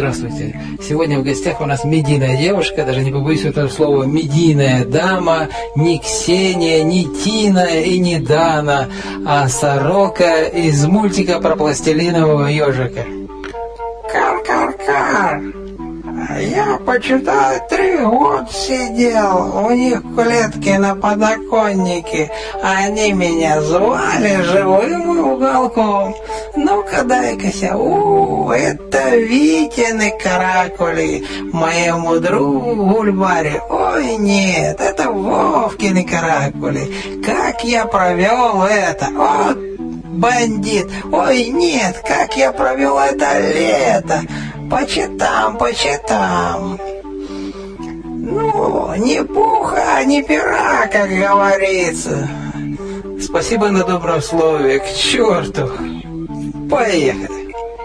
Здравствуйте. Сегодня в гостях у нас медийная девушка, даже не побоюсь этого слова, медийная дама, не Ксения, не Тина и не Дана, а сорока из мультика про пластилинового ежика. Кар-кар-кар. Я, почитай, 3 года сидел у них в клетке на подоконнике. Они меня звали живым уголком. Ну-ка, дай-ка это Витины каракули. Моему другу Гульбаре. Ой, нет, это Вовкины каракули. Как я провел это? Вот бандит. Ой, нет, как я провел это лето. Почитам. Ну, ни пуха, ни пера, как говорится. Спасибо на добром слове, к черту. Поехали.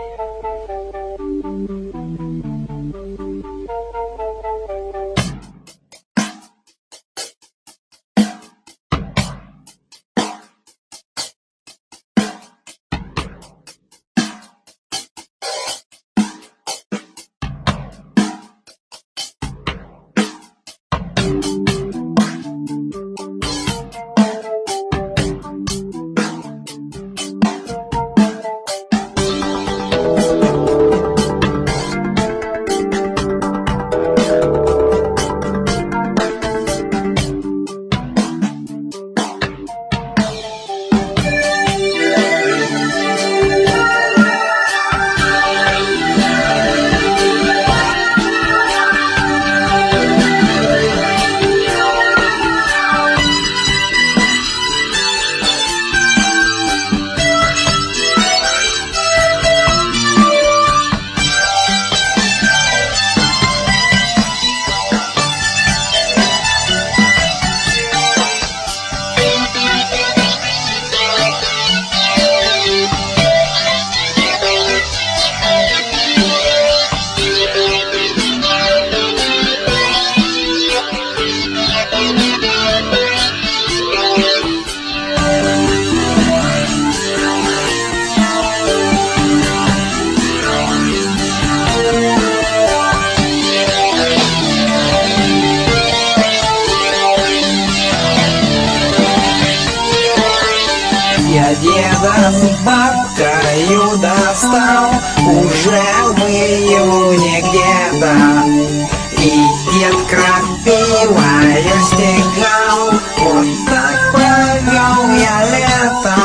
Деда с бабкою достал уже в июне где-то. И дед крапивою стегал, вот так провел я лето.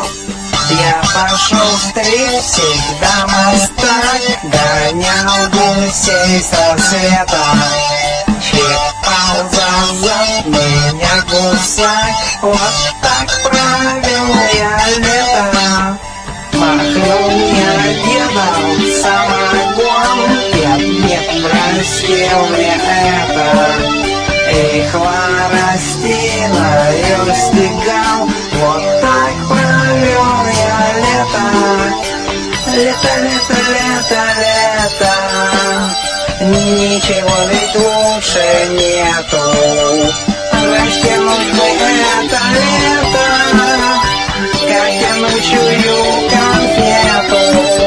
Я пошел стрелять всегда мостак, гонял гусей со света. Чипал за меня гусак, вот так провел я лето. Махнул я дедом самогон, дед не простил мне это. И хворостиною стегал, вот так провел я лето. Лето. Ничего ведь лучше нету. Растянуть бы это лето, как тянучую конфету.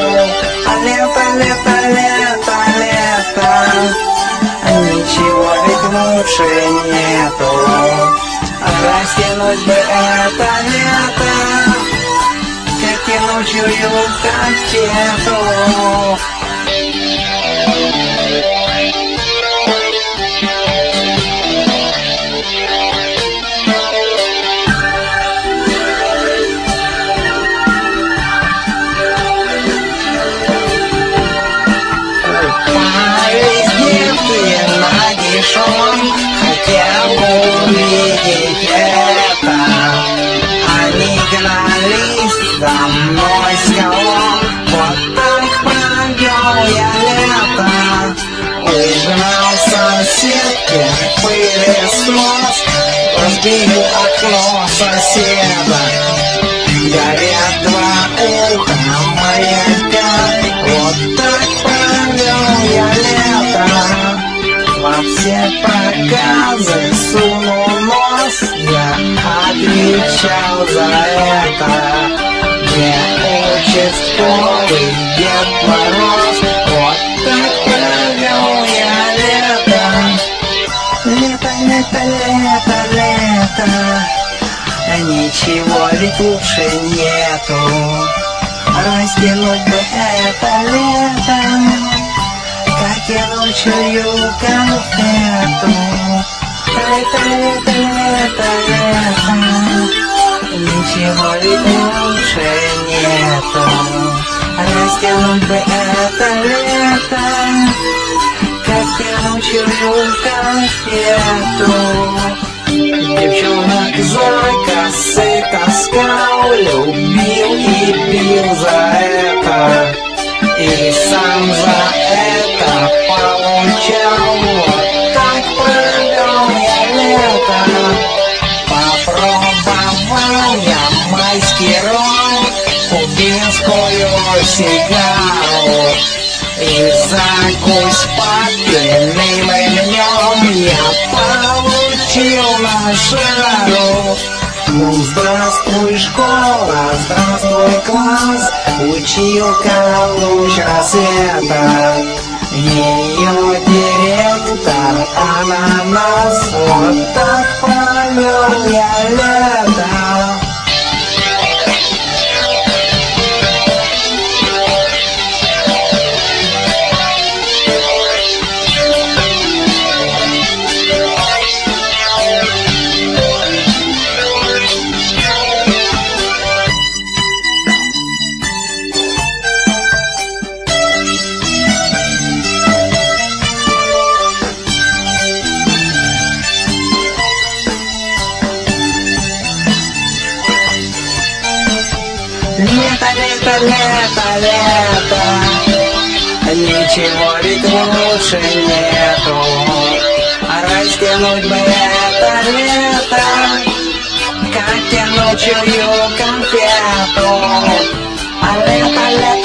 Лето. Ничего ведь лучше нету. Растянуть бы это лето, как тянучую конфету. Хотел увидеть это. Они гнались за мной с колом. Вот так провел я лето. Угнал соседки пылесос, разбил окно соседа. Горят 2 уха маяка. Вот так провел я лето. Во все проказы сунул нос, я отвечал за это. Мне участковый Дед Мороз вот так ничего ведь лучше нету. Растянуть бы это лето, как тянучую конфету. Лето, ничего ведь лучше нету. Растянуть бы это лето, как тянучую конфету. Девчонок за косы таскал, любил и бил за это, и сам за это получал. Вот так провел я лето. Попробовал я майский ром, кубинскую сигару, и закусь папиным ремнем я получил на жару. Ну, здравствуй, школа, здравствуй, класс, училка луч рассвета. Ее директор, ананас, вот так провел я лето. Лето, ничего ведь лучше нету. Растянуть бы это лето, как тянучую конфету. А лето,